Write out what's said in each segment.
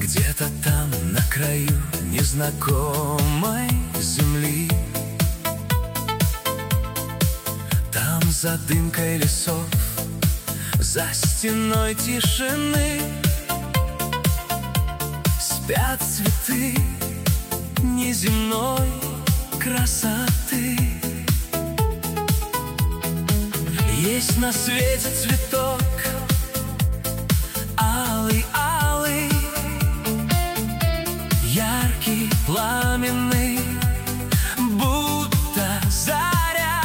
Где-то там, на краю незнакомой земли, там за дымкой лесов, за стеной тишины спят цветы неземной красоты. Есть на свете цветок алый-алый, яркий, пламенный, будто заря,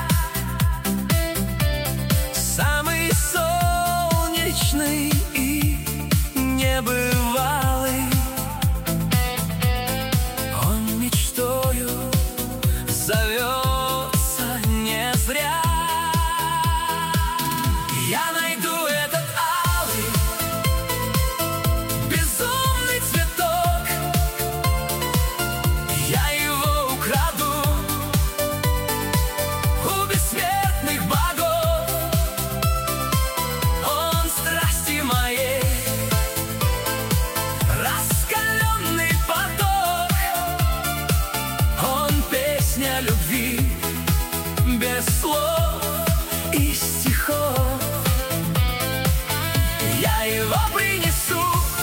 самый солнечный и небывалый. Он мечтою зовется не зря. Я найду этот алый, безумный цветок, я его украду у бессмертных богов. Он страсти моей раскаленный поток, он песня любви без слов и стихов. Я его принесу,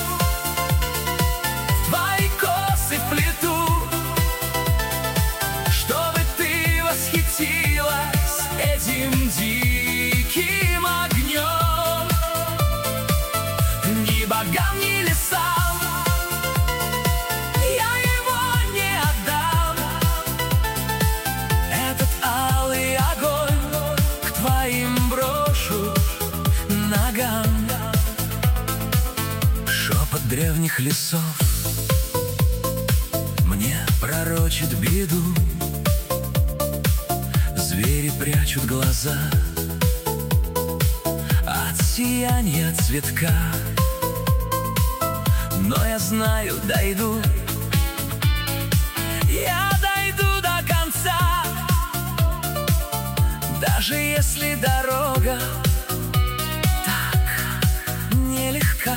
в твои косы вплету, чтобы ты восхитилась этим диким огнем. Ни богам, ни лесам я его не отдам. Этот алый огонь к твоим брошу ногам. Шепот древних лесов мне пророчит беду. Звери прячут глаза от сияния цветка, но я знаю, дойду, я дойду до конца, даже если дорога так нелегка.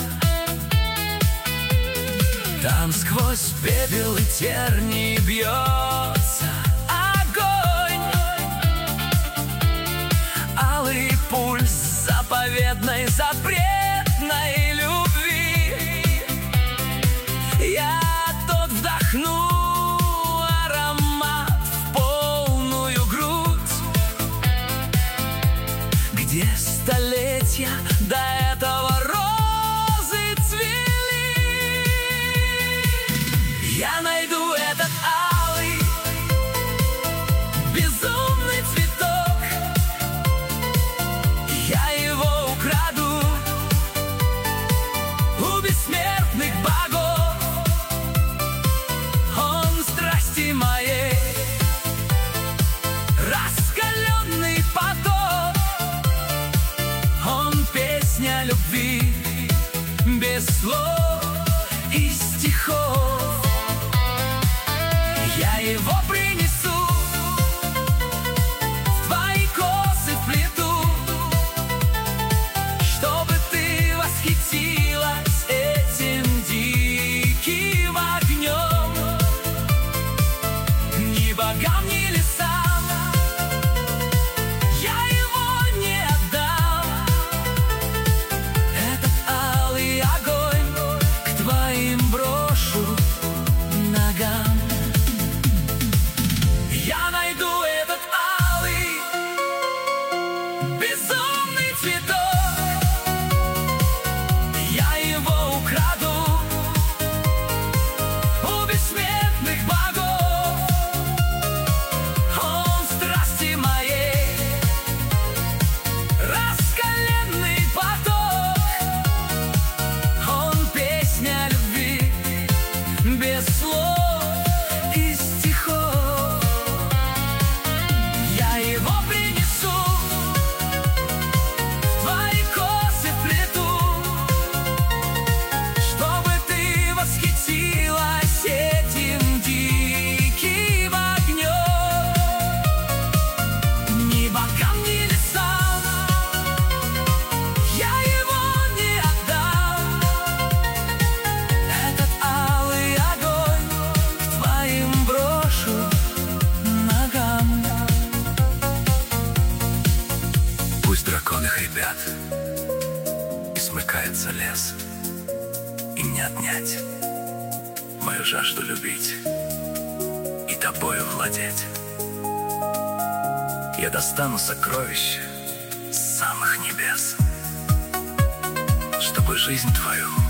Там сквозь пепел и тернии бьется огонь, алый пульс заповедной, запретной любви. Я тот вдохну аромат в полную грудь, где столетия до этого розы цвели. Я найду этот алый, безумный цветок, я его украду у бессмертных богов. Он страсти моей раскаленный поток, он песня смыкается лес, и не отнять мою жажду любить и тобою владеть. Я достану сокровища с самых небес, чтобы жизнь твою